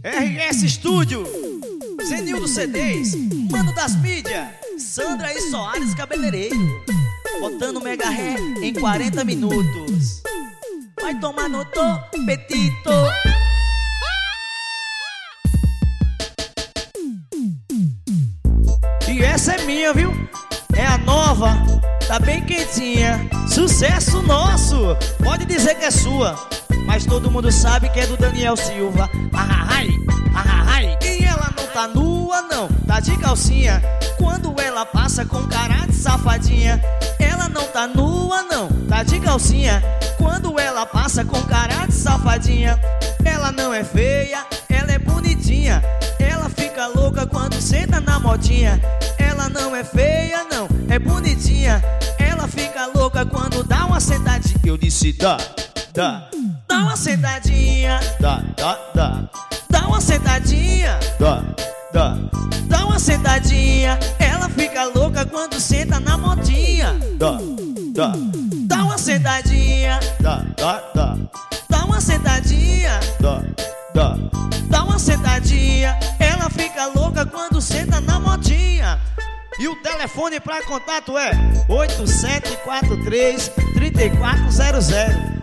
RS Studio, Zenildo CDs, Mano das Mídias, Sandra e Soares Cabeleireiro, botando mega ré em 40 minutos. Vai tomar no topetito. E essa é minha, viu? É a nova, tá bem quentinha. Sucesso nosso, pode dizer que é sua, mas todo mundo sabe que é do Daniel Silva. E ela não tá nua não, tá de calcinha. Quando ela passa com cara de safadinha. Ela não tá nua não, tá de calcinha. Quando ela passa com cara de safadinha. Ela não é feia, ela é bonitinha. Ela fica louca quando senta na motinha. Ela não é feia não, é bonitinha. Ela fica louca quando dá uma sentadinha. Eu disse dá uma sentadinha. Dá uma sentadinha. Dá uma sentadinha. Ela fica louca quando senta na motinha. Dá uma sentadinha. Dá uma sentadinha. Dá uma sentadinha. Ela fica louca quando senta na motinha. E o telefone para contato é 8743-3400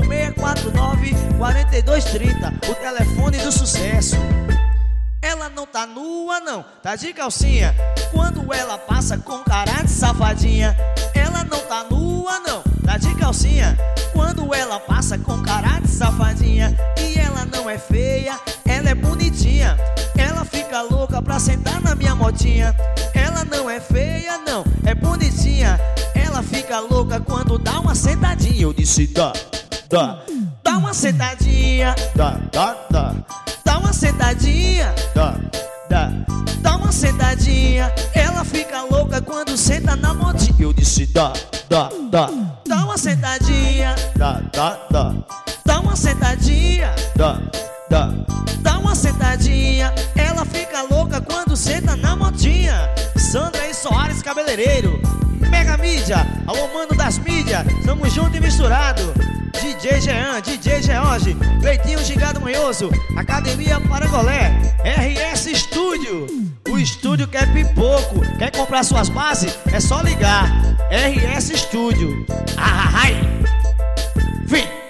8649-4230. O telefone do sucesso. Ela não tá nua não, tá de calcinha. Quando ela passa com cara de safadinha. Ela não tá nua não, tá de calcinha. Quando ela passa com cara de safadinha. E ela não é feia, ela é bonitinha. Ela fica louca pra sentar na minha motinha. Ela não é feia não, é bonitinha. Ela fica louca quando dá uma sentadinha. Eu disse dá uma sentadinha. Dá uma sentadinha. Dá uma sentadinha. Ela fica louca quando senta na motinha. Eu disse dá uma sentadinha. Dá uma sentadinha. Dá uma sentadinha. Ela fica louca quando senta na motinha. Sandra e Soares Cabeleireiro, Mega Mídia, alô Mano das Mídias, tamo junto e misturado. DJ Jean, DJ George, Leitinho Gigado Manhoso, Academia Parangolé, RS Studio. O estúdio quer pipoco, quer comprar suas bases? É só ligar. RS Studio. Vem.